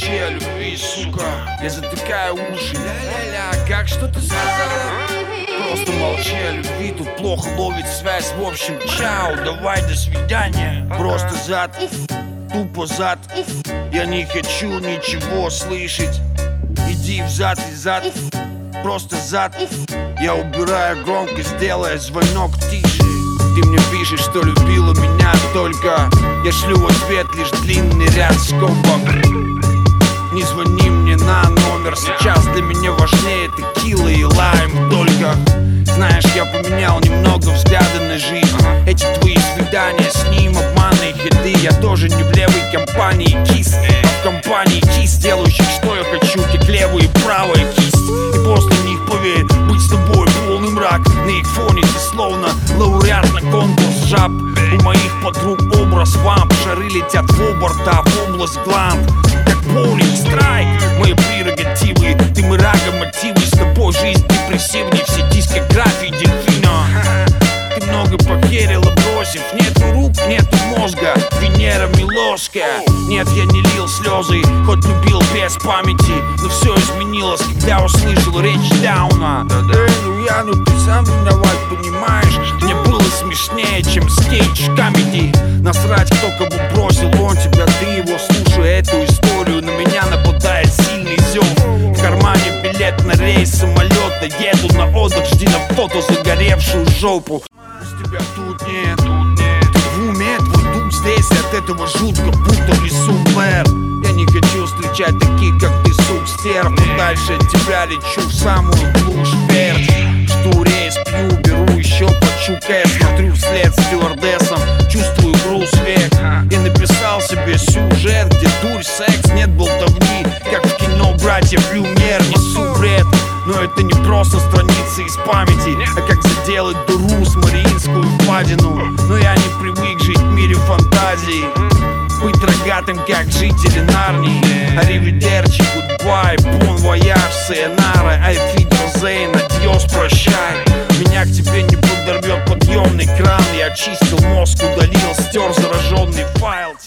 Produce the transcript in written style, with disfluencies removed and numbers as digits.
молчи о любви, сука. Я затыкаю уши, ля-ля-ля, как что ты сказала? Просто молчи о любви, тут плохо ловит связь. В общем, чао, давай, до свидания. Просто зад, тупо зад. Я не хочу ничего слышать. Иди взад и зад, просто зад. Я убираю громкость, делая звонок тише. Ты мне пишешь, что любила меня только. Я шлю в ответ лишь длинный ряд скобок. Не звони мне на номер, сейчас для меня важнее текила и лайм только. Знаешь, я поменял немного взгляды на жизнь. Эти твои свидания с ним, обманы и хиты. Я тоже не в левой компании кисть, а в компании кисть, делающих, что я хочу, как левая и правая кисть. И после них, поверь, быть с тобой полный мрак. На их фоне ты словно лауреат на конкурс жаб. У моих подруг образ вамп. Шары летят в оборта, в область гланд. Как боулинг страйк, мои прерогативы. Ты мрага мотивы, с тобой жизнь депрессивней. Все дискографии дельфина. Ты много похерила, бросив. Нету рук, нету мозга. Венера Милошка. Нет, я не лил слезы, хоть любил без памяти. Но все изменилось, когда услышал речь Дауна. Ну ты сам виноват, понимаешь? Мне было смешнее, чем стейдж комедий. Насрать, кто кого бросил, он тебя, ты его. Слушай эту историю, на меня нападает сильный зев. В кармане билет на рейс самолета. Еду на отдых, жди на фото загоревшую жопу. С тебя тут нет. Ты в уме, твой дух здесь. От этого жутко, будто в лесу Блэр. Я не хочу встречать таких, как ты, сук, стерв. Но дальше от тебя лечу в самую глушь перч. Жду рейс, пью, беру еще по чуке. Смотрю вслед стюардессам, чувствую груз век. Я написал себе сюжет, где дурь, секс, нет болтовни. Как в кино братьев Люмьер, несу бред. Но это не просто страницы из памяти, а как заделать дыру с Мариинскую впадину. Но я не привык жить в мире фантазий, быть рогатым, как жители Нарнии. Аривидерчи, гудбай, бон вояж, сайонара, айфид розейн, адьос, прощай. Меня к тебе не подорвет подъемный кран. Я очистил мозг, удалил, стер зараженный файл.